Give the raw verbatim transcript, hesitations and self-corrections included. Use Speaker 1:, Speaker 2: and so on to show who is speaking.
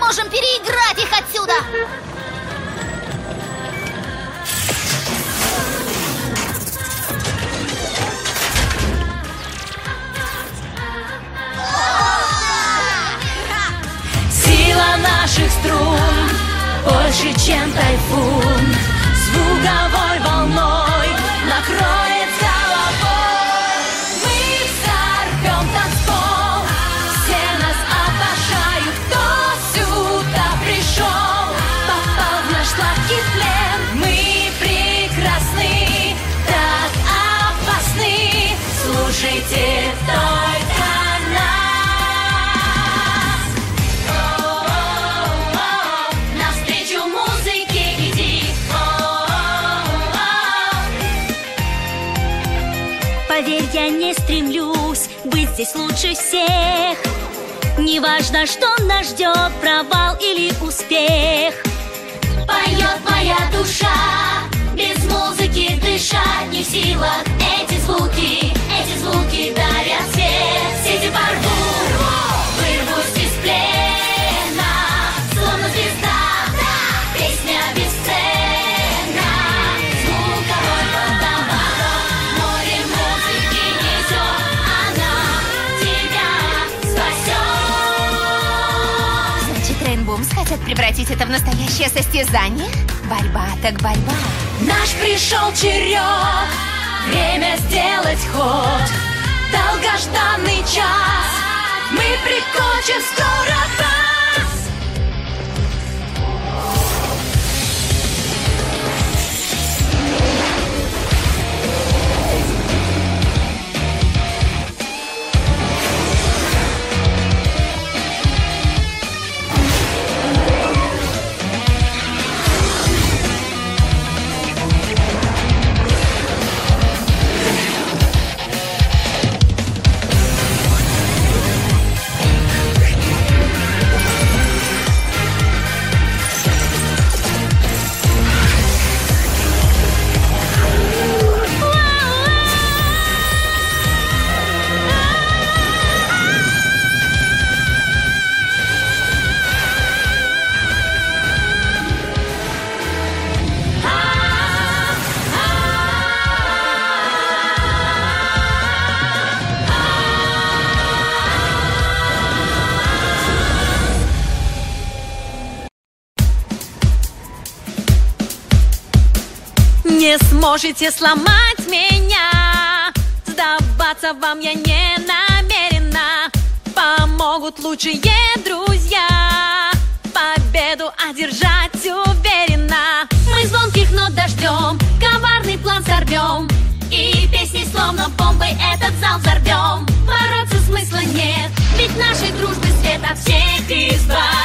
Speaker 1: сможем переиграть их отсюда.
Speaker 2: Сила наших струн больше, чем тайфун, звуковой волной накроет с головой. Мы взорвем танцпол, все нас обожают. Кто сюда пришел, попал в наш сладкий плен. Мы прекрасны, так опасны, слушайте только нас. Навстречу музыке иди. Поверь, я не стремлюсь быть здесь лучше всех. Неважно, что нас ждет, провал или успех. Поет моя душа, без музыки дышать не в силах. Эти звуки, эти звуки дарят свет. Сети порву, вырвусь из плена, словно звезда, песня бесценна. Звуковой водоворот, море музыки несет, она тебя спасет.
Speaker 1: Значит, Рейнбумс хотят превратить это в настоящее состязание? Борьба так борьба.
Speaker 2: Наш пришел черед, время сделать ход. Долгожданный час, мы прикончим скоро вас. Не сможете сломать меня, сдаваться вам я не намерена. Помогут лучшие друзья, победу одержать уверенно. Мы звонких нот дождем, коварный план сорвем, и песни словно бомбой этот зал взорвем. Бороться смысла нет, ведь нашей дружбы свет от всех избавит.